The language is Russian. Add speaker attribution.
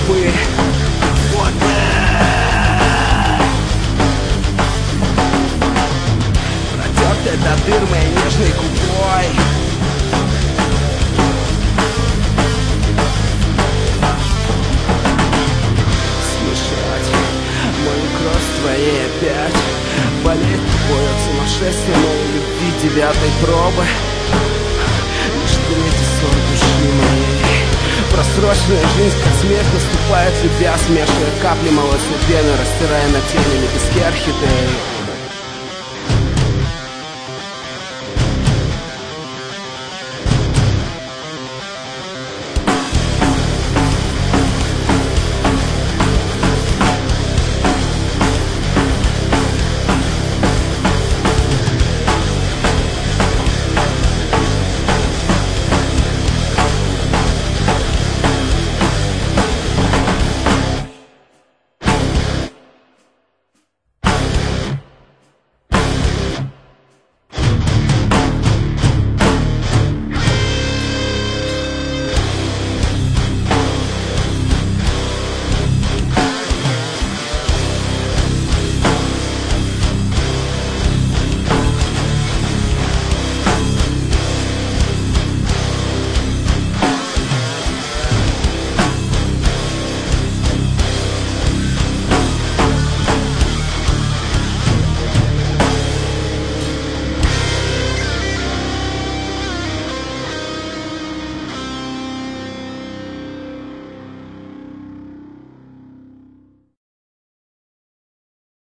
Speaker 1: судьбы. Вот протертый до дыр моей нежной губой. Смешать мою кровь с твоей опять. Болит твое сумасшествие моей любви девятой пробы. Лишь третий сон души моей. Просроченная жизнь, как смерть, наступает, любя, смешивая капли молочной пены, растирая на тени лепестки орхидеи.